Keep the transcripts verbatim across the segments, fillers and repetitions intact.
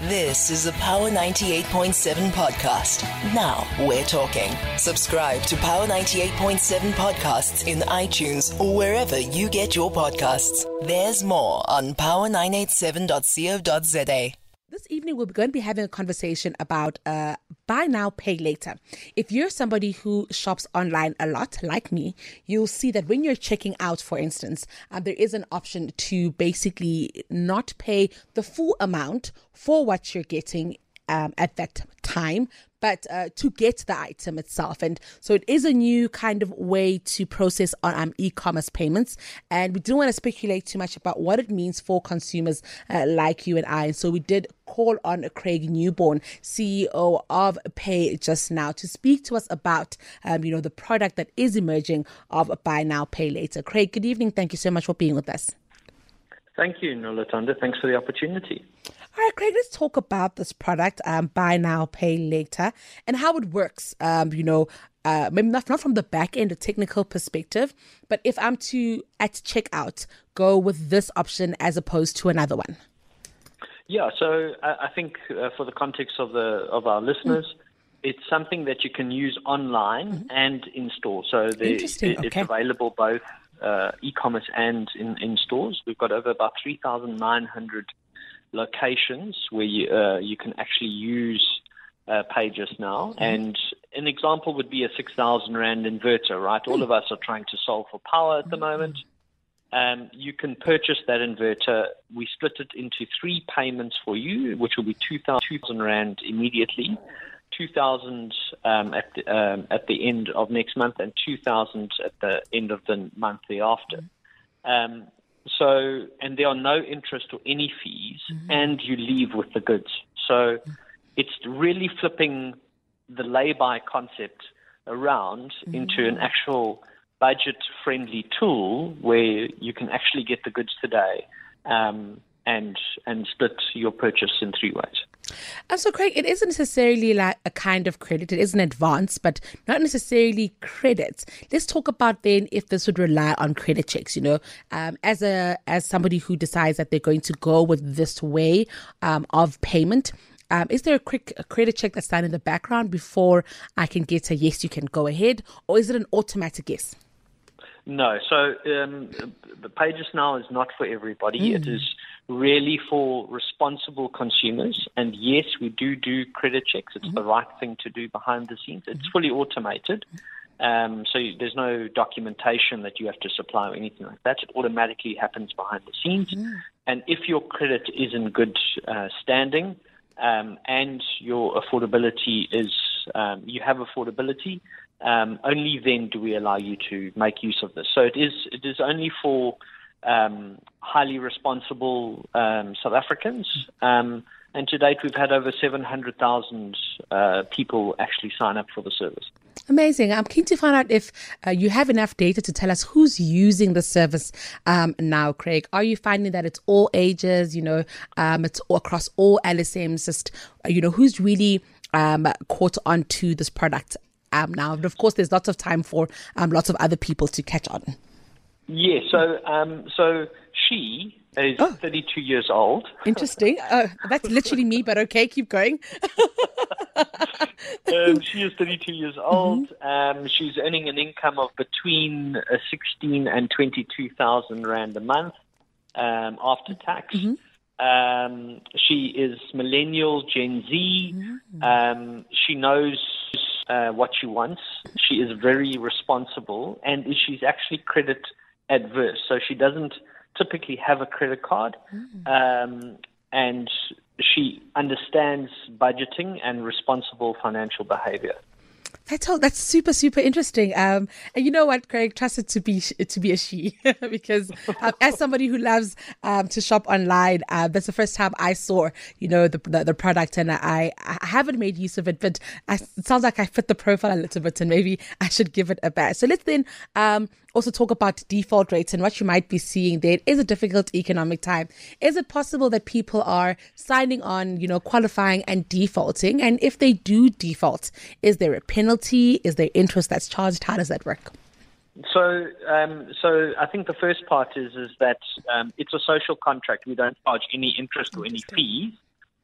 This is a Power ninety-eight point seven podcast. Now we're talking. Subscribe to Power ninety-eight point seven podcasts in iTunes or wherever you get your podcasts. There's more on power nine eight seven dot co dot za. This evening, we're going to be having a conversation about uh, buy now, pay later. If you're somebody who shops online a lot, like me, you'll see that when you're checking out, for instance, uh, there is an option to basically not pay the full amount for what you're getting um, at that time, but uh, to get the item itself. And so it is a new kind of way to process on um, e-commerce payments. And we didn't want to speculate too much about what it means for consumers uh, like you and I. And so we did call on Craig Newborn, C E O of Pay Just Now, to speak to us about, um, you know, the product that is emerging of buy now, pay later. Craig, good evening. Thank you so much for being with us. Thank you, Nolatanda. Thanks for the opportunity. All right, Craig, let's talk about this product, um, buy now, pay later, and how it works. Um, you know, uh, maybe not, not from the back end, a technical perspective, but if I'm to, at checkout, go with this option as opposed to another one. Yeah, so I, I think uh, for the context of the of our listeners, mm. it's something that you can use online mm-hmm. and in store. So the, Interesting. it, it's Okay. available both uh, e-commerce and in, in stores. We've got over about three thousand nine hundred locations where you, uh, you can actually use uh, Pay Just Now. Mm-hmm. And an example would be a six thousand rand inverter, right? Mm-hmm. All of us are trying to solve for power at the mm-hmm. moment. Um, you can purchase that inverter. We split it into three payments for you, which will be two thousand rand immediately, two thousand um, at, the, um, at the end of next month, and two thousand at the end of the month thereafter. Mm-hmm. Um, So, and there are no interest or any fees, mm-hmm. and you leave with the goods. So it's really flipping the lay-by concept around mm-hmm. into an actual budget-friendly tool where you can actually get the goods today um, and and split your purchase in three ways. And so, Craig, it isn't necessarily like a kind of credit. It is an advance, but not necessarily credit. Let's talk about then if this would rely on credit checks. You know, um, as a as somebody who decides that they're going to go with this way um, of payment, um, is there a quick a credit check that's done in the background before I can get a yes, you can go ahead, or is it an automatic yes? No. So um, the Pay Just Now is not for everybody. Mm. It is really for responsible consumers. And yes, we do do credit checks. It's mm-hmm. the right thing to do behind the scenes. It's fully automated. Um, so there's no documentation that you have to supply or anything like that. It automatically happens behind the scenes. Mm. And if your credit is in good uh, standing um, and your affordability is, um, you have affordability, um, only then do we allow you to make use of this. So it is, it is only for Um, highly responsible um, South Africans. Um, and to date, we've had over seven hundred thousand uh, people actually sign up for the service. Amazing. I'm keen to find out if uh, you have enough data to tell us who's using the service um, now, Craig. Are you finding that it's all ages, you know, um, it's all across all L S Ms, just, uh, you know, who's really um, caught on to this product um, now? And of course, there's lots of time for um, lots of other people to catch on. Yeah, so um, so she is oh. thirty-two years old. Interesting. Uh, that's literally me, but okay, keep going. um, she is thirty-two years old. Mm-hmm. Um, she's earning an income of between uh, sixteen and twenty-two thousand rand a month um, after tax. Mm-hmm. Um, she is millennial, Gen Z. Mm-hmm. Um, she knows uh, what she wants. She is very responsible, and she's actually credit adverse, so she doesn't typically have a credit card, mm. um, and she understands budgeting and responsible financial behavior. That's all, that's super, super interesting. Um, and you know what, Craig, trust it to be to be a she because um, as somebody who loves um, to shop online, uh, that's the first time I saw, you know, the the, the product, and I, I haven't made use of it, but I, it sounds like I fit the profile a little bit, and maybe I should give it a bash. So let's then um, also talk about default rates and what you might be seeing there. It is a difficult economic time. Is it possible that people are signing on, you know, qualifying and defaulting? And if they do default, is there a penalty? Is there interest that's charged? How does that work? So, um, so I think the first part is is that um, it's a social contract. We don't charge any interest or any fees.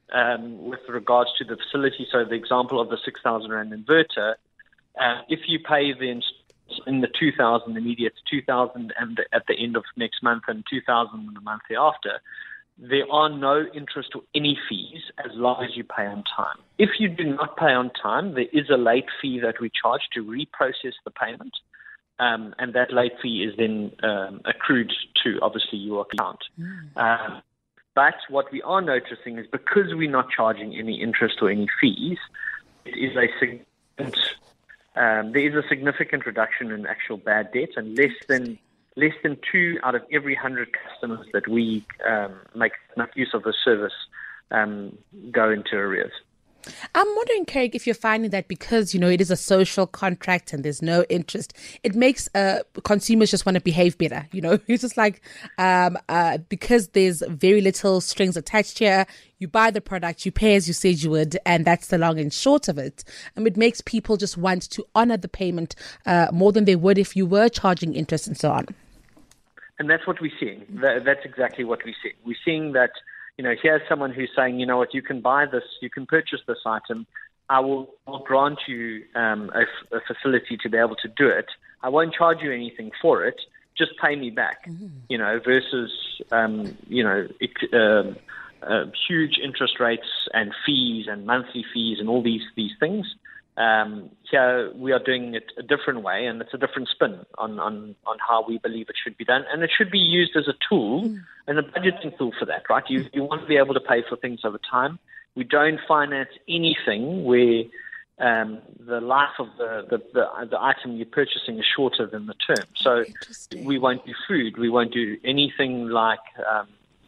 um, with regards to the facility. So the example of the six thousand rand inverter, uh, if you pay the ins- in the two thousand immediate, two thousand and at the end of next month and two thousand in the month thereafter, there are no interest or any fees as long as you pay on time. If you do not pay on time, there is a late fee that we charge to reprocess the payment, um, and that late fee is then um, accrued to, obviously, your account. Mm. Um, but what we are noticing is because we're not charging any interest or any fees, it is a significant, um, there is a significant reduction in actual bad debt, and less than Less than two out of every hundred customers that we um, make enough use of the service um, go into arrears. I'm wondering, Craig, if you're finding that because, you know, it is a social contract and there's no interest, it makes uh, consumers just want to behave better. You know, it's just like um, uh, because there's very little strings attached here, you buy the product, you pay as you said you would, and that's the long and short of it. And it makes people just want to honor the payment uh, more than they would if you were charging interest and so on. And that's what we're seeing. That's exactly what we're seeing. We're seeing that, you know, here's someone who's saying, you know what, you can buy this, you can purchase this item. I will I'll grant you um, a, a facility to be able to do it. I won't charge you anything for it. Just pay me back, mm-hmm. you know, versus, um, you know, it, uh, uh, huge interest rates and fees and monthly fees and all these, these things. Um, here we are doing it a different way, and it's a different spin on, on, on how we believe it should be done. And it should be used as a tool mm. and a budgeting tool for that, right? You, you want to be able to pay for things over time. We don't finance anything where um, the life of the, the, the, the item you're purchasing is shorter than the term. So we won't do food. We won't do anything like um,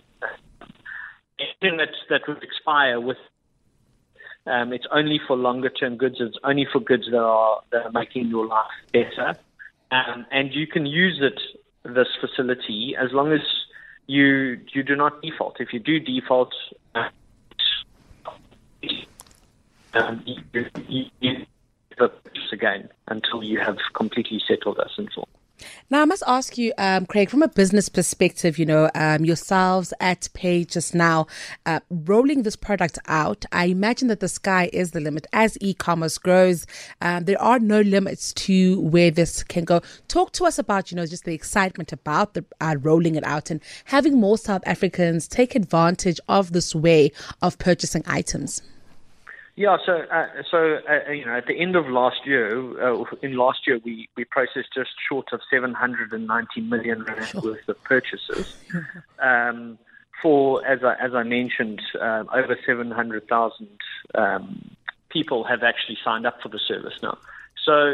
anything that, that would expire with Um, it's only for longer-term goods. It's only for goods that are that are making your life better, um, and you can use it, this facility, as long as you you do not default. If you do default, uh, um, you, you, you purchase again until you have completely settled us in full. Now, I must ask you, um, Craig, from a business perspective, you know, um, yourselves at Pay Just Now, uh, rolling this product out, I imagine that the sky is the limit. As e-commerce grows, um, there are no limits to where this can go. Talk to us about, you know, just the excitement about the uh, rolling it out and having more South Africans take advantage of this way of purchasing items. Yeah, so uh, so uh, you know, at the end of last year, uh, in last year we, we processed just short of seven hundred ninety million rand sure. worth of purchases. um, for as I as I mentioned, um, over seven hundred thousand um, people have actually signed up for the service now. So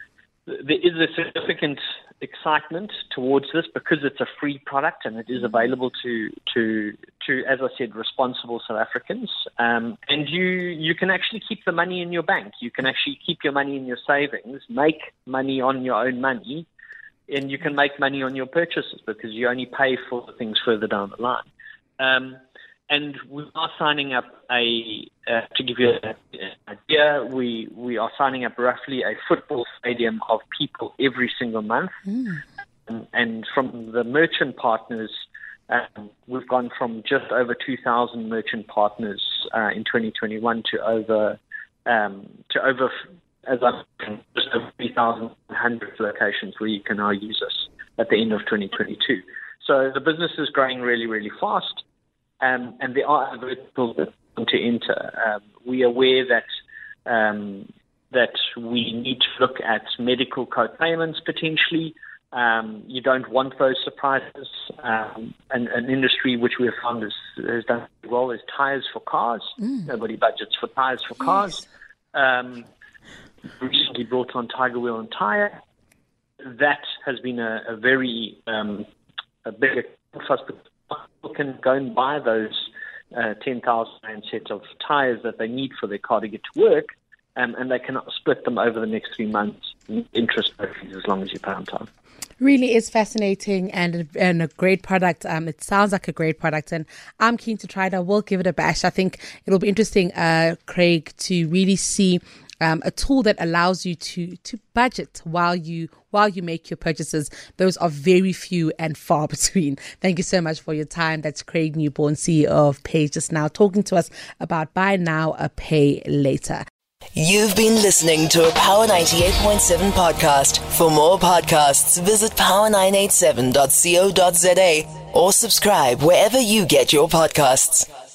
there is a significant excitement towards this because it's a free product and it is available to to to as I said, responsible South Africans. Um, and you you can actually keep the money in your bank. You can actually keep your money in your savings, make money on your own money, and you can make money on your purchases because you only pay for the things further down the line. Um, and we are signing up a uh, to give you an idea, we we are signing up roughly a football stadium of people every single month. Mm. Um, and from the merchant partners, um, we've gone from just over two thousand merchant partners uh, in twenty twenty-one to over um, to over as I mentioned, just over three thousand one hundred locations where you can now use us at the end of twenty twenty-two. So the business is growing really, really fast. Um, and there are verticals that want to enter. Um, we are aware that um, that we need to look at medical co-payments potentially. Um, you don't want those surprises. Um, and an industry which we have found is, has done well is tires for cars. Mm. Nobody budgets for tires for cars. Yes. Um, recently brought on Tiger Wheel and Tire. That has been a, a very um, a big fuss. People can go and buy those uh, ten thousand rand set of tires that they need for their car to get to work, um, and they can split them over the next three months, interest fees as long as you pay on time. Really is fascinating and, and a great product. Um, it sounds like a great product, and I'm keen to try it. I will give it a bash. I think it'll be interesting, uh, Craig, to really see um, a tool that allows you to to budget while you while you make your purchases. Those are very few and far between. Thank you so much for your time. That's Craig Newborn, C E O of Pay Just Now, talking to us about buy now, a pay later. You've been listening to a Power ninety-eight point seven podcast. For more podcasts, visit power nine eight seven dot co dot za or subscribe wherever you get your podcasts.